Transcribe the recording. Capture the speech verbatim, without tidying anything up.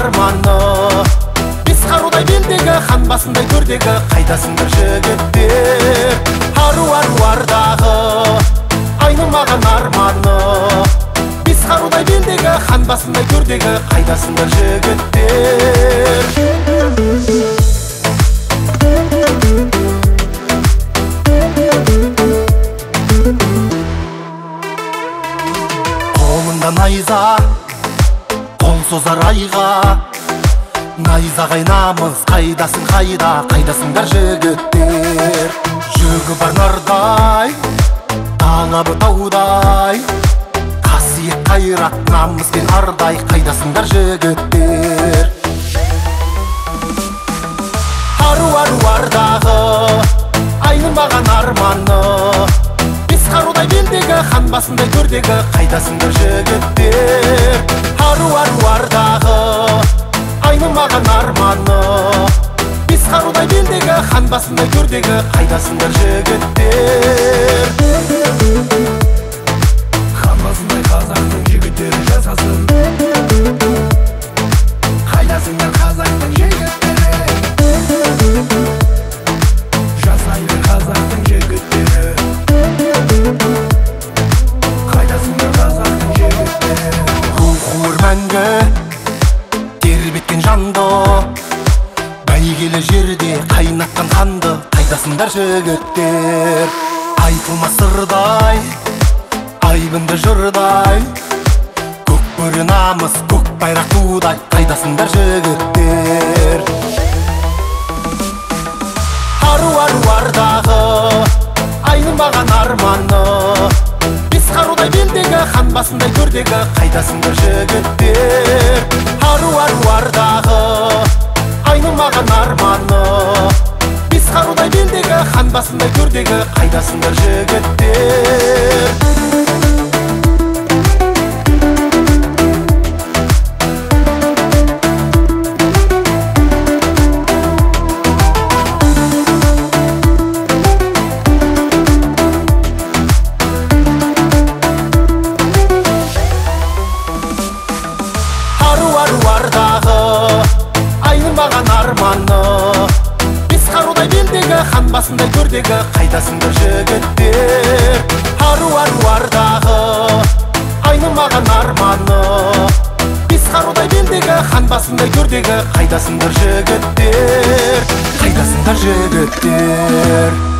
арманы, бес қарудай белдегі, хан басындай көрдегі, қайдасыңдар жігіттер? Ару аруардағы айнымаған арманы, бес қарудай белдегі, хан басындай көрдегі, қайдасыңдар жігіттер? Қолында найза, қол созар айға, найза қайнамыз, қайдасың қайда, қайдасыңдар жігіттер? Жүгі бар нардай, талабы таудай, қасиет қайрат, намыс пен ардай, қайдасыңдар жігіттер? Ару аруардағы айнымаған арманы, бес қарудай белдегі, хан басындай көрдегі, қайдасыңдар жігіттер? Ару аруардағы айнымаған арманы, бес қарудай белдегі, хан басындай көрдегі, қайдасыңдар жігіттер? Хан басындай қазақтың жігіттері жасасын, қайдасыңдар қазақтың жігіттері? Жасайды қазақтың жігіттері, қайдасыңдар қазақтың жігіттері? Рух мәңгі тербеткен жанды, бәйгелі жерде қайнатқан қанды, қайдасыңдар жігіттер? Айтылмас сырдай, айбынды жырдай, көк бөрі намыс, көк байрақ тудай, қайдасыңдар жігіттер? Ару аруардағы айнымаған арманы, бес қарудай белдегі, хан басындай көрдегі, қайдасыңдар жігіттер? Ару аруардағы айнымаған арманы, бес қарудай белдегі, хан басындай көрдегі, қайдасыңдар жігіттер? Аруардағы айнымаған арманы, бес қарудай белдегі, хан басындай көрдегі, қайдасыңдар жігіттер? Ару аруардағы айнымаған арманы, бес қарудай белдегі, хан басындай көрдегі, қайдасыңдар жігіттер? Қайдасыңдар жігіттер?